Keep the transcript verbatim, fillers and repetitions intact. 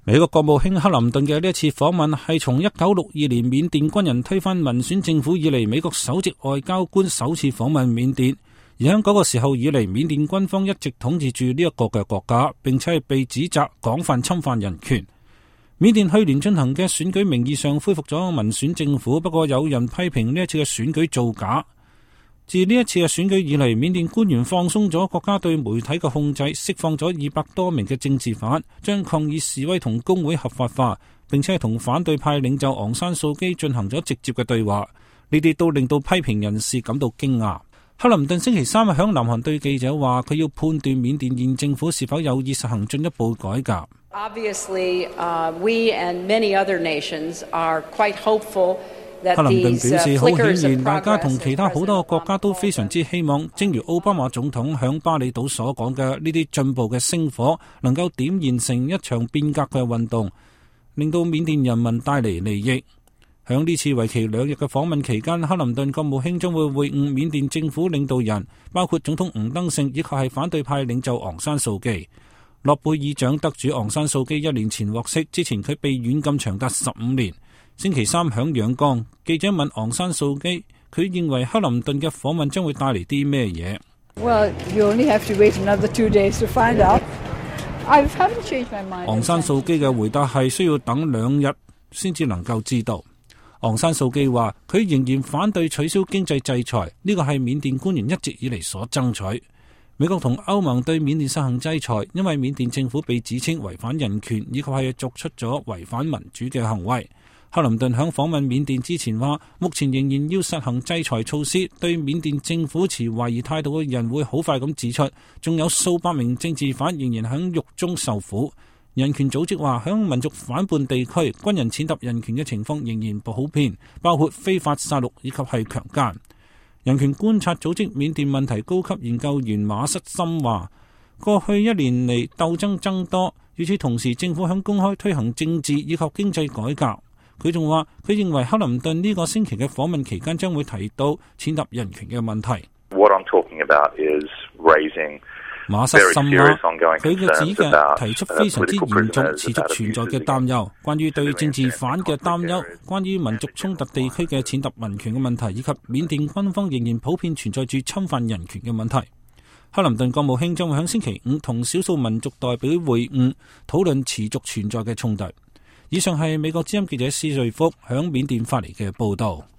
美國國務卿克林頓嘅呢一次訪問係從一九六二年緬甸軍人推翻民選政府以嚟，美國首席外交官首次訪問緬甸。而喺嗰個時候以嚟，緬甸軍方一直統治住呢一個嘅國家，並且係被指責廣泛侵犯人權。緬甸去年進行嘅選舉名義上恢復咗民選政府，不過有人批評呢一次嘅選舉造假。自呢一次嘅選舉以嚟，緬甸官員放鬆咗國家對媒體嘅控制，釋放咗二百多名嘅政治犯，將抗議示威同工會合法化，並且係同反對派領袖昂山素基進行咗直接嘅對話。呢啲都令到批評人士感到驚訝。克林頓星期三響南韓對記者話，佢要判斷緬甸現政府是否有意實行進一步改革。 Obviously, uh, we and many other nations are quite hopeful。 克林頓表示，好顯然，大家同其他好多國家都非常之希望，正如奧巴馬總統響巴厘島所講嘅，呢啲進步嘅星火能夠點燃成一場變革嘅運動，令到緬甸人民帶嚟利益。響呢次為期兩日嘅訪問期間，克林頓國務卿將會會晤緬甸政府領導人，包括總統吳登盛以及係反對派領袖昂山素基。諾貝爾獎得主昂山素基一年前獲釋，之前佢被軟禁長達十五年。星期三響仰光，記者問昂山素基，佢認為克林頓嘅訪問將會帶嚟啲咩嘢？ Well, you only have to wait another two days to find out. I haven't changed my mind. 昂山素基嘅回答係需要等兩日先至能夠知道。昂山素基話佢仍然反對取消經濟制裁，呢個係緬甸官員一直以嚟所爭取。美國同歐盟對緬甸實行制裁，因為緬甸政府被指稱違反人權，以及係作出咗違反民主嘅行為。克林頓響訪問緬甸之前話，目前仍然要實行制裁措施，對緬甸政府持懷疑態度嘅人會好快咁指出，仲有數百名政治犯仍然響獄中受苦。人權組織話，響民族反叛地區，軍人踐踏人權嘅情況仍然普遍，包括非法殺戮以及係強姦。人權觀察組織緬甸問題高級研究員馬瑟森話，過去一年嚟鬥爭增多，與此同時政府響公開推行政治以及經濟改革。佢仲話，佢認為克林頓呢個星期嘅訪問期間將會提到踐踏人權嘅問題。 What I'm talking about is raising 馬瑟森話，佢嘅指嘅提出非常之嚴重、持續存在嘅擔憂，關於對政治犯嘅擔憂，關於民族衝突地區嘅踐踏民權嘅問題，以及緬甸軍方仍然普遍存在住侵犯人權嘅問題。克林頓國務卿將會喺星期五同少數民族代表會晤，討論持續存在嘅衝突。以上係美國之音記者施瑞福響緬甸發嚟嘅報道。